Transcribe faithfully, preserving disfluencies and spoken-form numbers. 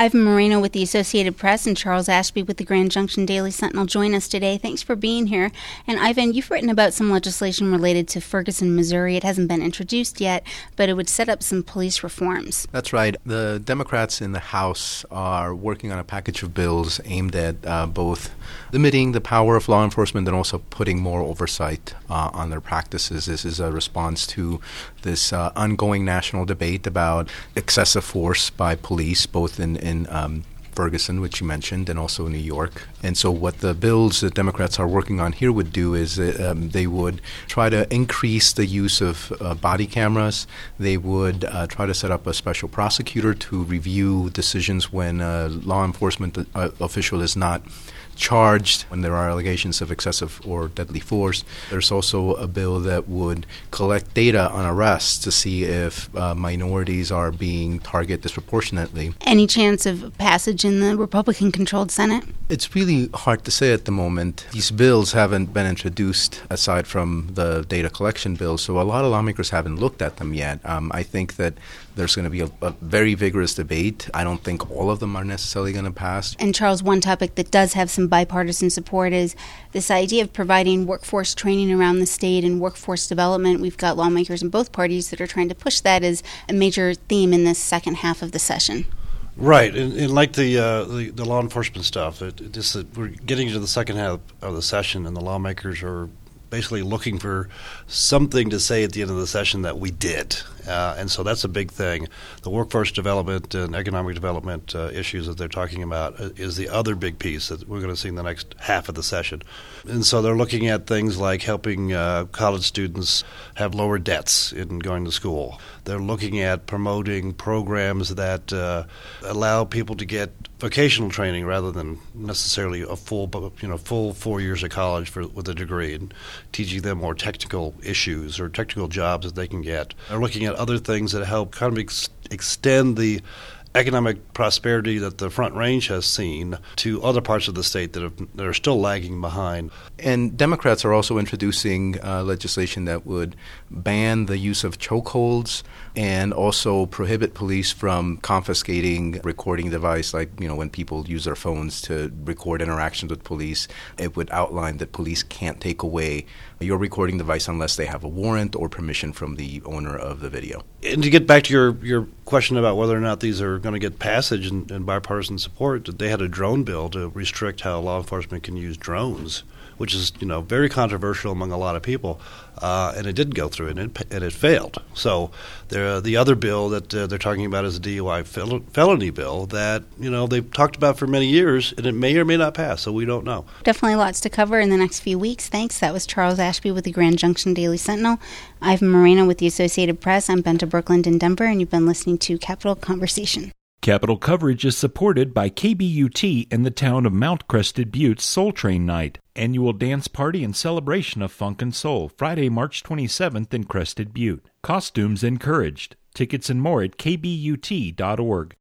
Ivan Moreno with the Associated Press and Charles Ashby with the Grand Junction Daily Sentinel join us today. Thanks for being here. And Ivan, you've written about some legislation related to Ferguson, Missouri. It hasn't been introduced yet, but it would set up some police reforms. That's right. The Democrats in the House are working on a package of bills aimed at uh, both limiting the power of law enforcement and also putting more oversight uh, on their practices. This is a response to this uh, ongoing national debate about excessive force by police, both in in um, Ferguson, which you mentioned, and also New York. And so what the bills that Democrats are working on here would do is uh, um, they would try to increase the use of uh, body cameras. They would uh, try to set up a special prosecutor to review decisions when a law enforcement uh, official is not charged when there are allegations of excessive or deadly force. There's also a bill that would collect data on arrests to see if uh, minorities are being targeted disproportionately. Any chance of passage in the Republican-controlled Senate? It's really hard to say at the moment. These bills haven't been introduced aside from the data collection bill, so a lot of lawmakers haven't looked at them yet. Um, I think that there's going to be a, a very vigorous debate. I don't think all of them are necessarily going to pass. And Charles, one topic that does have some bipartisan support is this idea of providing workforce training around the state and workforce development. We've got lawmakers in both parties that are trying to push that as a major theme in this second half of the session. Right, and, and like the, uh, the the law enforcement stuff, it, it just that we're getting into the second half of the session, and the lawmakers are basically looking for something to say at the end of the session that we did. Uh, and so that's a big thing. The workforce development and economic development uh, issues that they're talking about is the other big piece that we're going to see in the next half of the session. And so they're looking at things like helping uh, college students have lower debts in going to school. They're looking at promoting programs that uh, allow people to get vocational training rather than necessarily a full, you know, full four years of college for, with a degree, and teaching them more technical issues or technical jobs that they can get. They're looking at other things that help kind of ex- extend the economic prosperity that the Front Range has seen to other parts of the state that, have, that are still lagging behind. And Democrats are also introducing uh, legislation that would ban the use of chokeholds and also prohibit police from confiscating recording device, like, you know, when people use their phones to record interactions with police. It would outline that police can't take away your recording device unless they have a warrant or permission from the owner of the video. And to get back to your, your question about whether or not these are going to get passage and, and bipartisan support, they had a drone bill to restrict how law enforcement can use drones, which is, you know, very controversial among a lot of people, uh, and it didn't go through, and it, and it failed. So there, the other bill that uh, they're talking about is a D U I fel- felony bill that, you know, they've talked about for many years, and it may or may not pass, so we don't know. Definitely lots to cover in the next few weeks. Thanks. That was Charles Ashby with the Grand Junction Daily Sentinel. Ivan Moreno with the Associated Press. I'm Benta Brooklyn in Denver, and you've been listening to Capital Conversation. Capital coverage is supported by K B U T and the town of Mount Crested Butte's Soul Train Night, annual dance party and celebration of funk and soul, Friday, March twenty-seventh in Crested Butte. Costumes encouraged. Tickets and more at k b u t dot org.